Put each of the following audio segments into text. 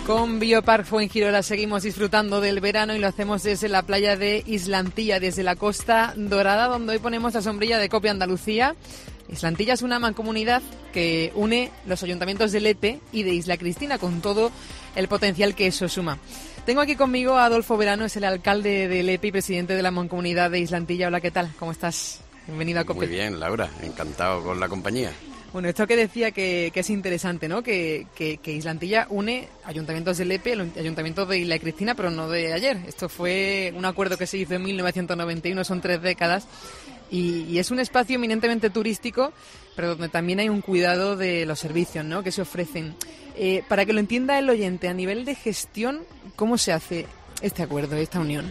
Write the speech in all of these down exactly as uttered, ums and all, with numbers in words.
Con Biopark Fuengirola seguimos disfrutando del verano y lo hacemos desde la playa de Islantilla, desde la Costa Dorada, donde hoy ponemos la sombrilla de Copia Andalucía. Islantilla es una mancomunidad que une los ayuntamientos de Lepe y de Isla Cristina, con todo el potencial que eso suma. Tengo aquí conmigo a Adolfo Verano, es el alcalde de Lepe y presidente de la mancomunidad de Islantilla. Hola, ¿qué tal? ¿Cómo estás? Bienvenido a Copia. Muy bien, Laura, encantado con la compañía. Bueno, esto que decía que, que es interesante, ¿no? Que, que, que Islantilla une ayuntamientos de Lepe, ayuntamientos de Isla Cristina, pero no de ayer. Esto fue un acuerdo que se hizo en mil novecientos noventa y uno, son tres décadas, y, y es un espacio eminentemente turístico, pero donde también hay un cuidado de los servicios, ¿no?, que se ofrecen. Eh, para que lo entienda el oyente, a nivel de gestión, ¿cómo se hace este acuerdo, esta unión?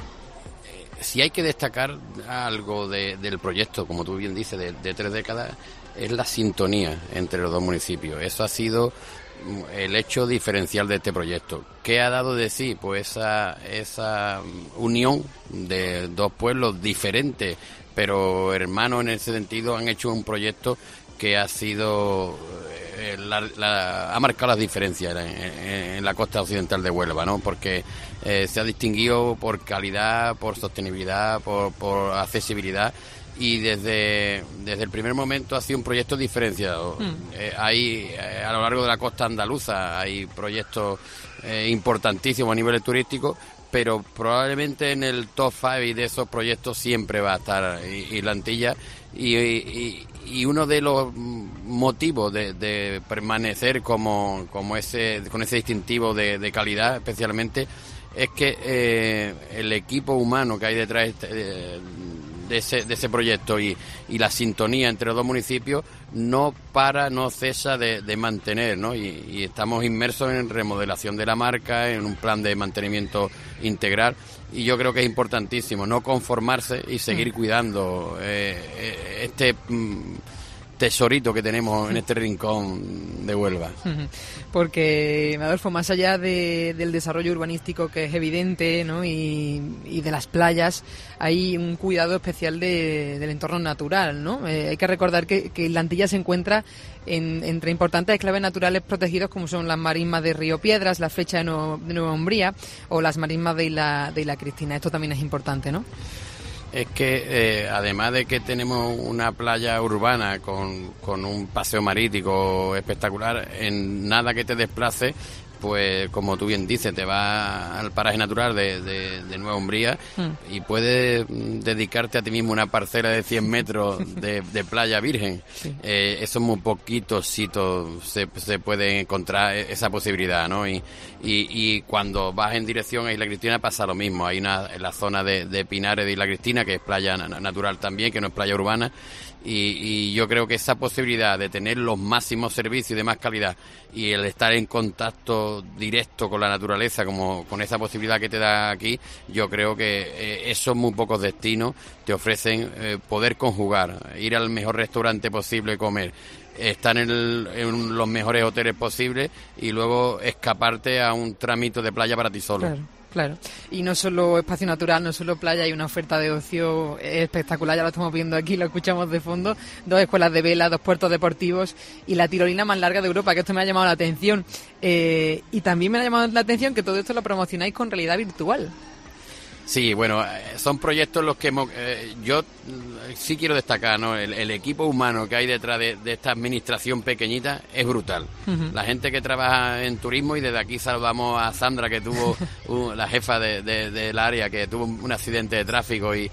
Si hay que destacar algo de, del proyecto, como tú bien dices, de, de tres décadas, es la sintonía entre los dos municipios. Eso ha sido el hecho diferencial de este proyecto. ¿Qué ha dado de sí? Pues esa, esa unión de dos pueblos diferentes, pero hermanos en ese sentido, han hecho un proyecto que ha sido eh, la, la, ha marcado las diferencias en, en, en la costa occidental de Huelva, ¿no? Porque eh, se ha distinguido por calidad, por sostenibilidad, por, por accesibilidad. Y desde, desde el primer momento ha sido un proyecto diferenciado. Mm. Eh, hay, eh, a lo largo de la costa andaluza, hay proyectos eh, importantísimos a nivel turístico, pero probablemente en el top cinco de esos proyectos siempre va a estar Islantilla. Y, y, y uno de los motivos de, de permanecer como, como ese, con ese distintivo de, de calidad, especialmente, es que eh, el equipo humano que hay detrás eh, de ese, de ese proyecto y, y la sintonía entre los dos municipios no para, no cesa de, de mantener, ¿no? Y, y estamos inmersos en remodelación de la marca, en un plan de mantenimiento integral, y yo creo que es importantísimo no conformarse y seguir mm. cuidando eh, este mm, tesorito que tenemos en este rincón de Huelva. Porque, Adolfo, más allá de, del desarrollo urbanístico, que es evidente, ¿no?, y, y de las playas, hay un cuidado especial de, del entorno natural, ¿no? Eh, hay que recordar que, que Islantilla se encuentra en, entre importantes enclaves naturales protegidos, como son las marismas de Río Piedras, la flecha de, Nuevo, de Nueva Umbría o las marismas de Isla, de Isla Cristina. Esto también es importante, ¿no? Es que eh, además de que tenemos una playa urbana con, con un paseo marítimo espectacular, en nada que te desplace, pues como tú bien dices, te vas al paraje natural de, de, de Nueva Umbría mm. y puedes dedicarte a ti mismo una parcela de cien metros de, de playa virgen. Sí. Eh, eso es muy poquitos sitios se, se puede encontrar esa posibilidad, ¿no? Y, y, y cuando vas en dirección a Isla Cristina pasa lo mismo. Hay una en la zona de, de Pinares de Isla Cristina, que es playa natural también, que no es playa urbana. Y, y yo creo que esa posibilidad de tener los máximos servicios y de más calidad y el estar en contacto directo con la naturaleza, como con esa posibilidad que te da aquí, yo creo que eh, esos muy pocos destinos te ofrecen eh, poder conjugar, ir al mejor restaurante posible, comer, estar en, el, en los mejores hoteles posibles y luego escaparte a un tramito de playa para ti solo. Claro. Claro, y no solo espacio natural, no solo playa, hay una oferta de ocio espectacular, ya lo estamos viendo aquí, lo escuchamos de fondo, dos escuelas de vela, dos puertos deportivos y la tirolina más larga de Europa, que esto me ha llamado la atención. Eh, y también me ha llamado la atención que todo esto lo promocionáis con realidad virtual. Sí, bueno, son proyectos los que hemos, eh, yo sí quiero destacar, ¿no? El, el equipo humano que hay detrás de, de esta administración pequeñita es brutal. Uh-huh. La gente que trabaja en turismo, y desde aquí saludamos a Sandra, que tuvo uh, la jefa de, de, del área, que tuvo un accidente de tráfico y,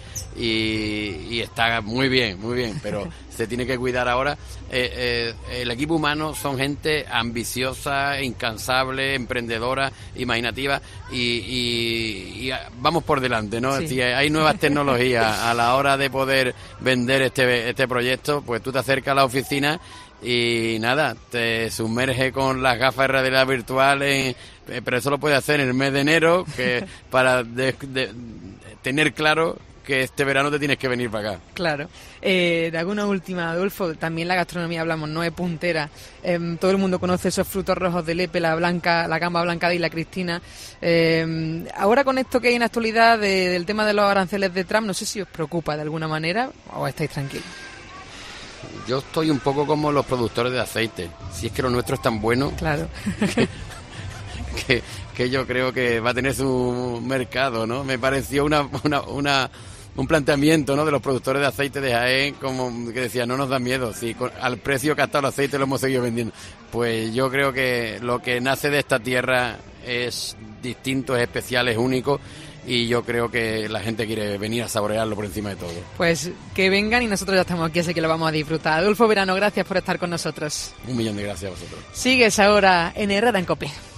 y, y está muy bien, muy bien, pero se tiene que cuidar ahora. Eh, eh, el equipo humano son gente ambiciosa, incansable, emprendedora, imaginativa y, y, y vamos por delante, ¿no? Sí. Si hay nuevas tecnologías a la hora de poder vender este, este proyecto, pues tú te acercas a la oficina y nada, te sumerge con las gafas de realidad virtual, en, pero eso lo puedes hacer en el mes de enero, que para de, de, tener claro que este verano te tienes que venir para acá. Claro. Eh, de alguna última, Adolfo, también la gastronomía hablamos, no es puntera. Eh, todo el mundo conoce esos frutos rojos de Lepe, la blanca, la gamba blanca de Isla Cristina. Eh, ahora con esto que hay en la actualidad de, del tema de los aranceles de Trump, no sé si os preocupa de alguna manera o estáis tranquilos. Yo estoy un poco como los productores de aceite. Si es que lo nuestro es tan bueno, claro, que, que, que yo creo que va a tener su mercado, ¿no? Me pareció una, una, una un planteamiento, ¿no?, de los productores de aceite de Jaén, como que decía, no nos da miedo, si con, al precio que ha estado el aceite lo hemos seguido vendiendo. Pues yo creo que lo que nace de esta tierra es distinto, es especial, es único, y yo creo que la gente quiere venir a saborearlo por encima de todo. Pues que vengan y nosotros ya estamos aquí, así que lo vamos a disfrutar. Adolfo Verano, gracias por estar con nosotros. Un millón de gracias a vosotros. Sigues ahora en Herrera en COPE.